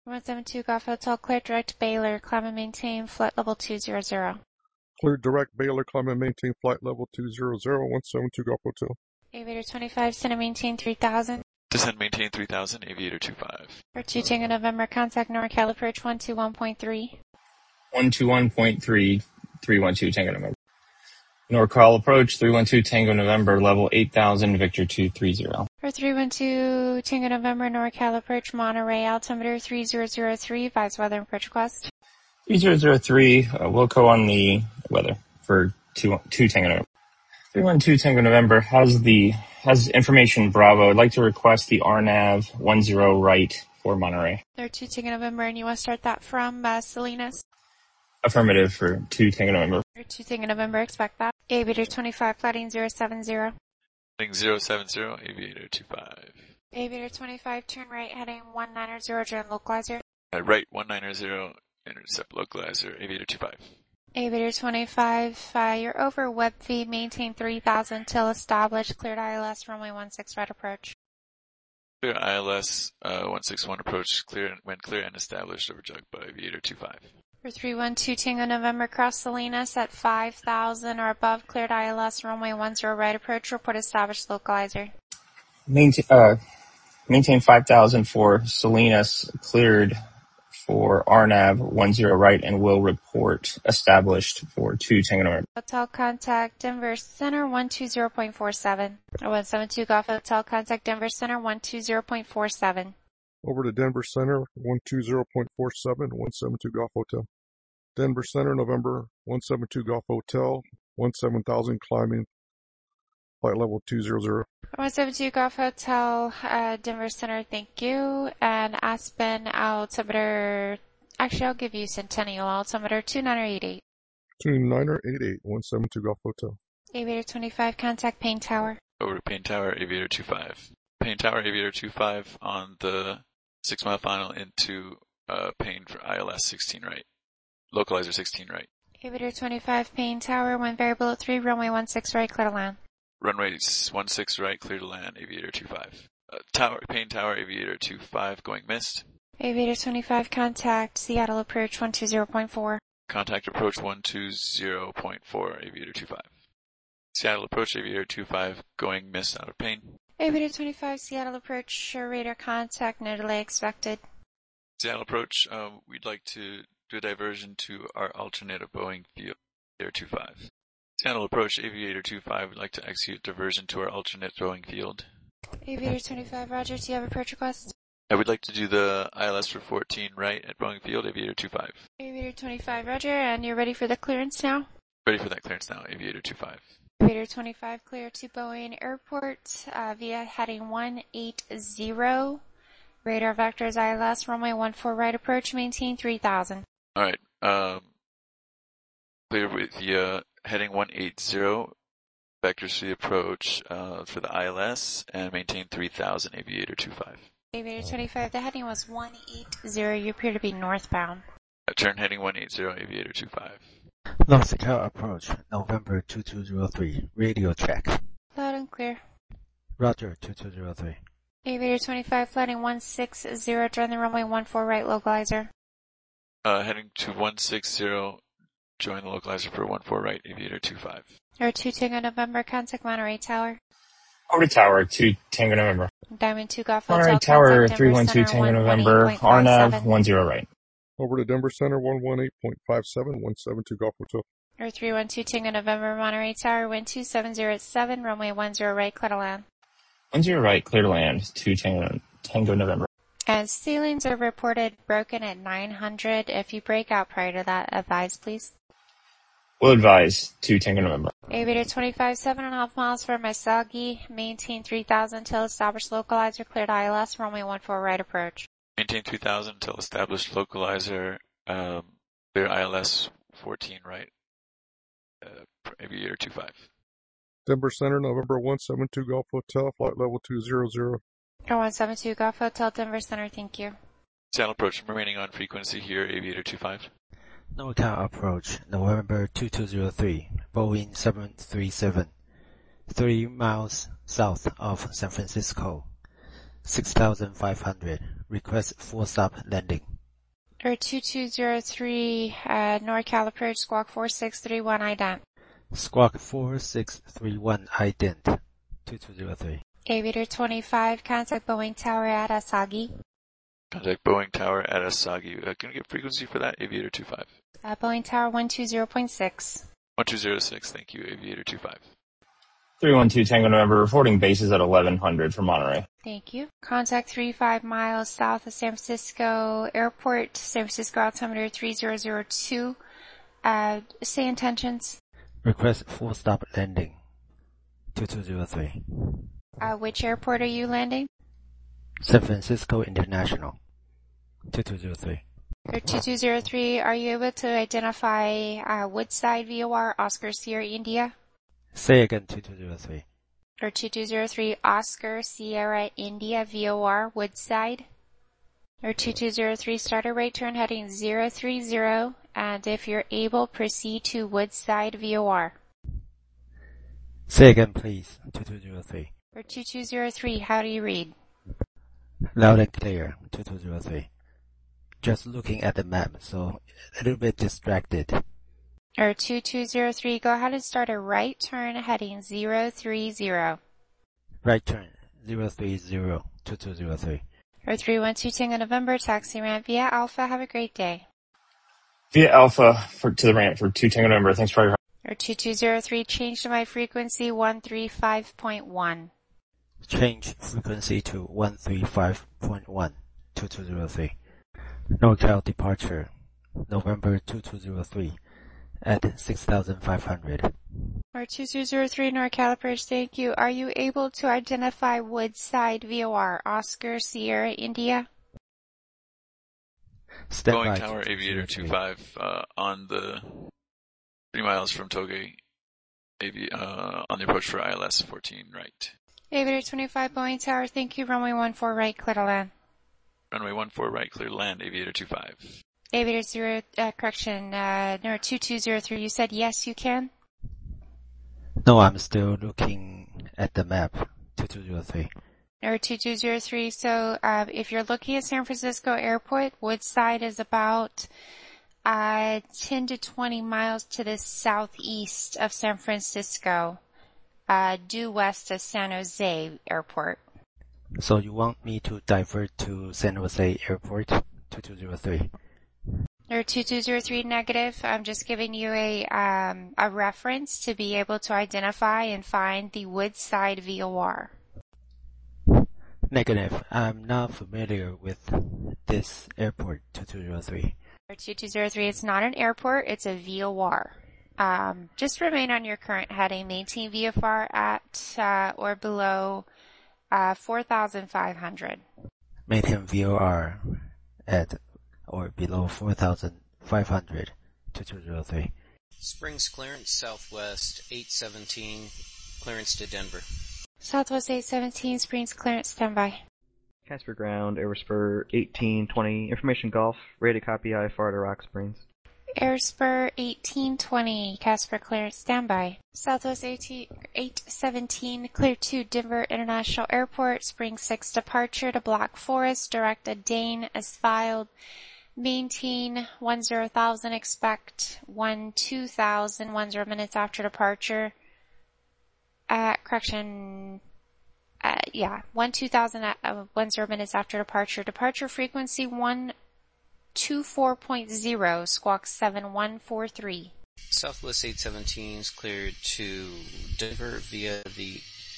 172 Golf Hotel, clear direct Baylor, climb and maintain flight level 200. Clear direct Baylor, climb and maintain flight level 200, 172 Golf Hotel. Aviator 25, send and maintain 3000. Descend maintain 3000, Aviator 25. For 2 Tango November, contact NorCal approach 121.3. 121.3, 312 Tango November. NorCal approach 312 Tango November, level 8000, Victor 230. For 312 Tango November, NorCal approach Monterey, altimeter 3003, advise weather and approach request. 3003, Wilco on the weather for 2 Tango November. 312 Tango November has information Bravo. I'd like to request the RNAV 10 right for Monterey. 2 Tango November, and you want to start that from Salinas? Affirmative for 2 Tango November. 2 Tango November, expect that. Aviator 25, flighting 070. Heading 070, Aviator 25. Aviator 25, turn right, heading 190, join localizer. Right 190, intercept localizer, Aviator 25. Aviator 25, you're over web feed, maintain 3000 till established, cleared ILS, runway 16 right approach. Clear ILS 161 approach, when clear and established, overjug by Aviator 25. For 312 Tango November, cross Salinas at 5000 or above, cleared ILS, runway 10 right approach, report established localizer. Maintain 5000 for Salinas, cleared for RNAV 10 right, and will report established for 2 Tango November. Hotel contact Denver Center 120.47. 172 Golf Hotel contact Denver Center 120.47. Over to Denver Center 120.47, 172 Golf Hotel. Denver Center, November 172 Golf Hotel, 17000 climbing, flight level 200. 172 Golf Hotel, Denver Center, thank you. And Aspen altimeter, actually I'll give you Centennial altimeter 2988. 2988, 172 Golf Hotel. Aviator 25, contact Payne Tower. Over to Payne Tower, Aviator 25. Payne Tower, Aviator 25 on the 6 mile final into Payne for ILS 16 right. Localizer 16 right. Aviator 25, Payne Tower, wind variable at 3, runway 16 right, clear to land. Runway 16 right, clear to land, Aviator 25. Payne Tower, Aviator 25, going missed. Aviator 25, contact Seattle approach 120.4. Contact approach 120.4, Aviator 25. Seattle approach, Aviator 25, going missed out of Payne. Aviator 25, Seattle approach, radar contact, no delay expected. Seattle approach, we'd like to do a diversion to our alternate of Boeing field, Aviator 25. Seattle approach, Aviator 25, would like to execute diversion to our alternate Boeing field. Aviator 25, roger, do you have approach request? I would like to do the ILS for 14 right at Boeing field, Aviator 25. Aviator 25, roger, and you're ready for the clearance now? Ready for that clearance now, Aviator 25. Aviator 25, clear to Boeing Airport, via heading 180. Radar vectors ILS, runway 14 right approach, maintain 3000. Alright, clear with the heading 180, vectors for the approach for the ILS, and maintain 3000, Aviator 25. Aviator 25, the heading was 180, you appear to be northbound. Turn heading 180, Aviator 25. Nautical approach, November 2203, radio check. Loud and clear. Roger, 2203. Aviator 25, flighting 160, join the runway 14 right localizer. Heading to 160, join the localizer for 14 right, Aviator 25. Or 2 Tango November, contact Monterey Tower. Over to Tower 2 Tango November. Diamond 2 Golf Hotel, Monterey Tower contact 312 Tango November, RNAV 10 right. Over to Denver Center 118.57, 172 Golf Hotel. Or 312 Tango November, Monterey Tower, wind 2707, runway 10 right, clear to land. 10 right, clear to land, 2 Tango November. And ceilings are reported broken at 900. If you break out prior to that, advise please. Will advise, 2 Tango November. Aviator 25, 7.5 miles from Misagi, maintain 3000 till established localizer, cleared ILS, runway 14 right approach. Maintain 3000 until established localizer, clear ILS 14 right, Aviator 25. Denver Center, November 172 Golf Hotel, flight level 200. 172 Golf Hotel, Denver Center, thank you. Seattle approach, remaining on frequency here, Aviator 25. NorCal approach, November 2203, Boeing 737, 30 miles south of San Francisco, 6500, request full stop landing. Or 2203, NorCal approach, squawk 4631 ident. Squawk 4631 ident. 2203. Aviator 25, contact Boeing Tower at Asagi. Contact Boeing Tower at Asagi. Can you get frequency for that, Aviator 25? Boeing Tower 120.6. 1206, thank you, Aviator 25. 312 Tango November, reporting bases at 1100 for Monterey. Thank you. Contact 35 miles south of San Francisco Airport, San Francisco altimeter 3002. Say intentions. Request full stop landing. 2203. Which airport are you landing? San Francisco International. 2203. Or 2203, are you able to identify Woodside VOR Oscar Sierra India? Say again, 2203. Or 2203 Oscar Sierra India VOR Woodside? Or 2203 starter right turn heading 030, and if you're able, proceed to Woodside VOR. Say again, please, 2203. Or 2203, how do you read? Loud and clear, 2203. Just looking at the map, so a little bit distracted. Or 2203, go ahead and start a right turn heading 030. Right turn, 030, 2203. Or 312 Tango November, taxi ramp via Alpha, have a great day. Via Alpha to the ramp for 2 Tango November, thanks for your Or 2203, change to my frequency 135.1. Change frequency to 135.1, 2203. NorCal departure, November 2203 at 6,500. Or 2203 NorCal approach, thank you. Are you able to identify Woodside VOR, Oscar Sierra India? Stand Boeing by, Tower, Aviator 25, on the 3 miles from Toge, on the approach for ILS 14, right. Aviator 25 Boeing Tower, thank you. Runway 14 right, clear to land. Runway 14 right, clear to land, Aviator 25. Aviator 0, no, 2203, you said yes, you can? No, I'm still looking at the map, 2203. Or 2203, so if you're looking at San Francisco Airport, Woodside is about 10 to 20 miles to the southeast of San Francisco, due west of San Jose Airport. So you want me to divert to San Jose Airport, 2203? Or 2203 negative. I'm just giving you a reference to be able to identify and find the Woodside VOR. Negative. I'm not familiar with this airport, 2203. Or 2203, it's not an airport, it's a VOR. Just remain on your current heading. Maintain VFR at or below 4,500. Maintain VOR at or below 4,500, 2203. Springs clearance, Southwest 817, clearance to Denver. Southwest 817, Springs clearance, standby. Casper Ground, Airspur 1820, Information Golf, ready to copy IFR to Rock Springs. Airspur 1820, Casper clearance, standby. Southwest 817, clear to Denver International Airport, Spring 6 departure to Black Forest, direct a Dane as filed. Maintain 10,000, expect 12,000, 10 minutes after departure. 2000, 10 minutes after departure. Departure frequency 124.0, squawk 7143. Southwest 817 is cleared to Denver via the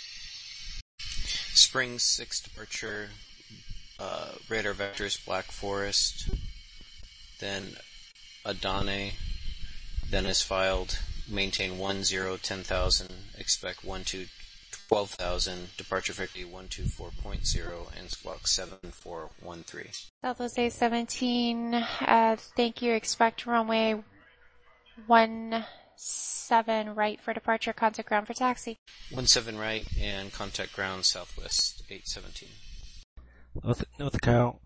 Spring 6 departure, radar vectors Black Forest, then Adane, then is filed, maintain 10,000, expect 12,000, departure frequency 124.0, and squawk 7413. Southwest 817, thank you, expect runway 17 right for departure, contact ground for taxi. 17 right and contact ground Southwest 817. North Cal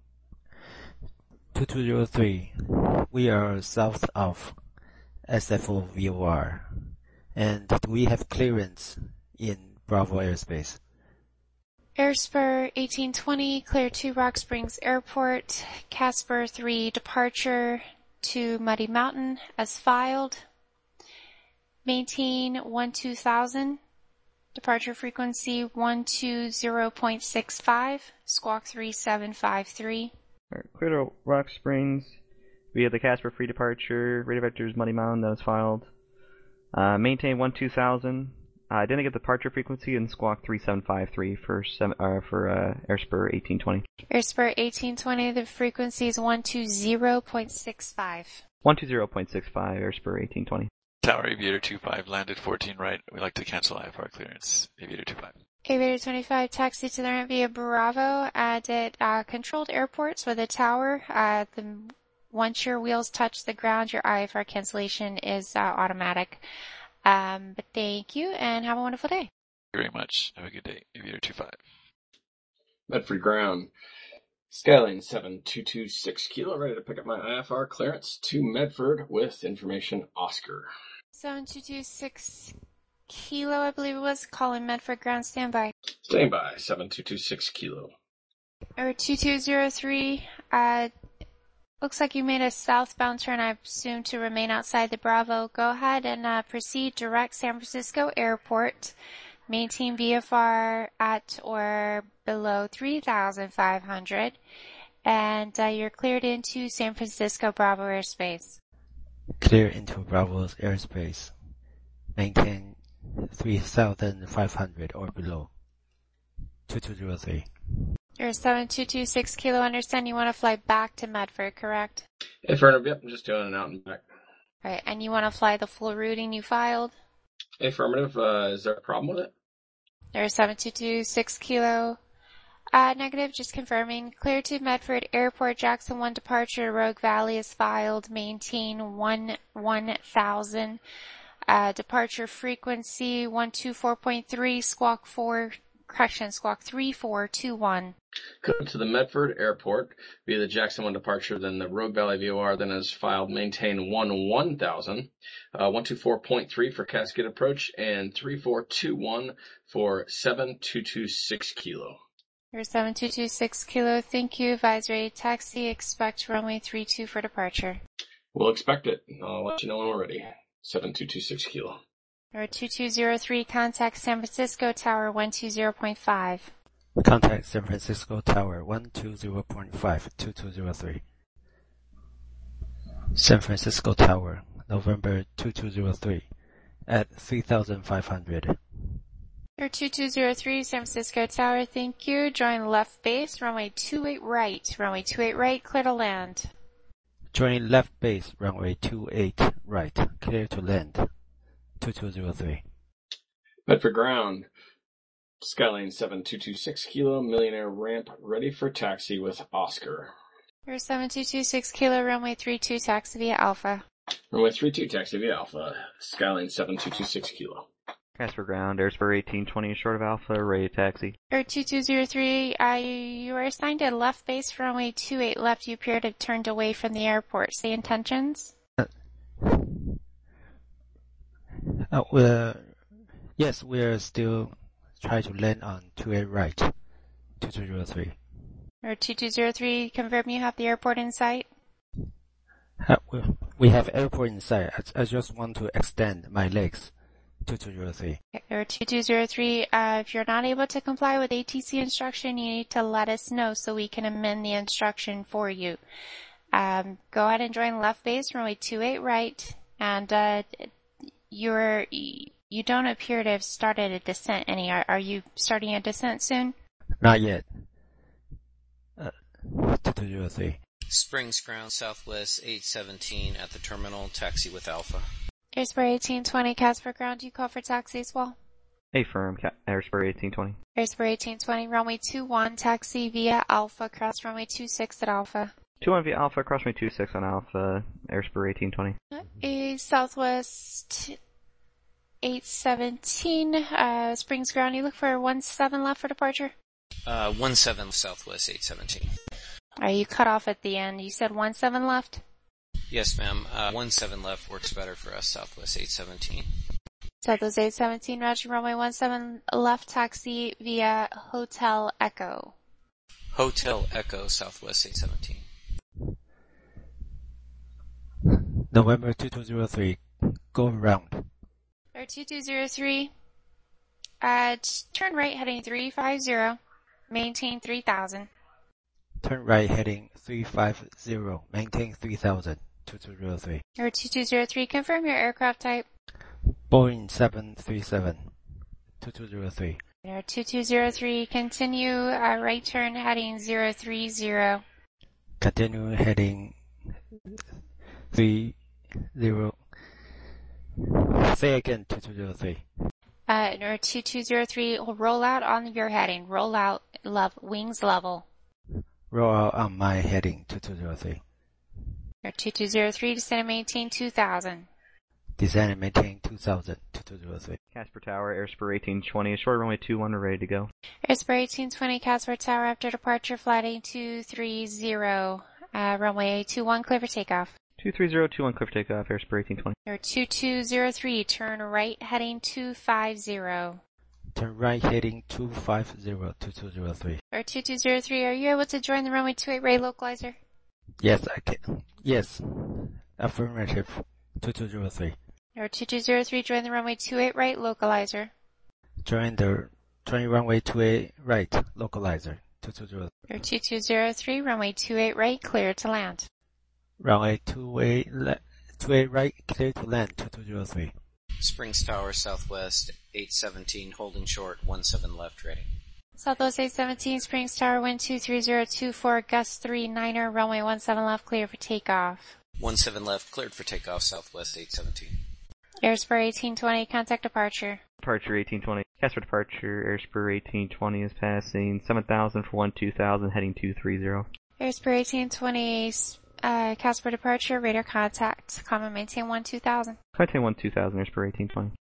2203. We are south of SFO VOR, and we have clearance in Bravo airspace. Airspur 1820, clear to Rock Springs Airport. Casper 3, departure to Muddy Mountain as filed. Maintain 12000. Departure frequency 120.65. Squawk 3753. Alright, clear to Rock Springs via the Casper free departure. Radio vectors Muddy Mountain, that was filed. Maintain 12000. Didn't get departure frequency and squawk 3753 for Airspur 1820. Airspur 1820, the frequency is 120.65. 120.65 Airspur 1820. Tower Aviator 25 landed 14 right. We'd like to cancel IFR clearance. Aviator 25. Aviator 25, taxi to the ramp via Bravo at controlled airports with a tower. Once your wheels touch the ground, your IFR cancellation is automatic. But thank you and have a wonderful day. Thank you very much. Have a good day. Aviator 25. Medford ground. Skyline 7226 Kilo, ready to pick up my IFR clearance to Medford with information Oscar. 7226 Kilo, I believe it was. Calling Medford ground, standby. Standby, 7226 Kilo. Or 2203, looks like you made a southbound turn, I assume, to remain outside the Bravo. Go ahead and proceed direct San Francisco Airport. Maintain VFR at or below 3,500. And you're cleared into San Francisco Bravo airspace. Clear into Bravo's airspace. Maintain 3,500 or below. 2203. You're 7226 Kilo. Understand you want to fly back to Medford, correct? Affirmative, yep, I'm just doing an out and back. Alright, and you want to fly the full routing you filed? Affirmative, is there a problem with it? There's 7226 Kilo. Negative, just confirming. Clear to Medford Airport, Jackson 1 departure, Rogue Valley is filed. Maintain 1000. Departure frequency 124.3, squawk 3421. Go to the Medford Airport via the Jackson 1 departure, then the Rogue Valley VOR, then is filed. Maintain 1000, 124.3 for Cascade approach, and 3421 for 7226 Kilo. You're 7226 Kilo. Thank you. Advisory taxi. Expect runway 32 for departure. We'll expect it. I'll let you know when we're ready. 7226 Kilo. Or 2203, contact San Francisco Tower 120.5. Contact San Francisco Tower 120.5, 2203. San Francisco Tower, November 2203, at 3,500. Or 2203, San Francisco Tower, thank you. Join left base, runway 28 right. Runway 28 right, clear to land. Join left base, runway 28 right, clear to land. 2203. Medford ground. Skyline 7226 Kilo, Millionaire ramp, ready for taxi with Oscar. Or 7226 Kilo, runway 32, taxi via Alpha. Runway 32, taxi via Alpha. Skyline 7226 Kilo. Casper ground, Airspur 1820 short of Alpha, ready to taxi. Or 2203, you are assigned to left base for runway 28 left. You appear to have turned away from the airport. Say intentions? Yes, we're still trying to land on 28 right. 2203. Or 2203, confirm you have the airport in sight? We have airport in sight. I just want to extend my legs. 2203. Or 2203, if you're not able to comply with ATC instruction, you need to let us know so we can amend the instruction for you. Go ahead and join left base, runway 28 right, and you don't appear to have started a descent any. Are you starting a descent soon? Not yet. 2203. Springs ground, Southwest 817 at the terminal, taxi with Alpha. Airspur 1820, Casper ground, do you call for taxi as well? Affirm, Airspur 1820. Airspur 1820, runway 21, taxi via Alpha, cross runway 26 at Alpha. 21 via Alpha, cross runway 26 on Alpha, Airspur 1820. Southwest 817, Springs ground, you look for 17 left for departure? 17 Southwest 817. You cut off at the end. You said 17 left? Yes, ma'am. 17 left works better for us, Southwest 817. Southwest 817, Roger, runway 17 left taxi via Hotel Echo. Hotel Echo, Southwest 817. November 2203, go around. Air 2203, turn right heading 350, maintain 3000. Turn right heading 350, maintain 3000, 2203. Air 2203, confirm your aircraft type. Boeing 737, 2203. Air 2203, continue right turn heading 030. Continue heading 30. Say again, 2203. Air 2203, roll out on your heading. Roll out, wings level. Roll out on my heading, 2203. Air 2203, descend and maintain 2000. Descend and maintain 2000, 2203. Casper Tower, Airspur 1820, short runway 21, we're ready to go. Airspur 1820, Casper Tower after departure, flight 8230, runway 21, clear for takeoff. 23021, clear for takeoff, Airspur 1820. Air 2203, turn right heading 250. Turn right heading 250, 2203. Air 2203, are you able to join the runway 28 right localizer? Yes, I can. Yes. Affirmative, 2203. Air 2203, join the runway 28 right localizer. Join runway 28 right localizer, 2203. Air 2203, runway 28 right, clear to land. Runway 28 right, clear to land, 2203. Springs Tower, Southwest 817, holding short 17 left, ready. Southwest 817, Springs Tower, wind 23024, gust 39er, runway 17 left, clear for takeoff. 17 left, cleared for takeoff, Southwest 817. Airspur 1820, contact departure. Departure 1820. Casper departure, Airspur 1820 is passing 7,000 for 12,000, heading 230. Airspur 1820, Casper departure, radar contact, common maintain 12,000. Maintain 12,000, Airspur 1820.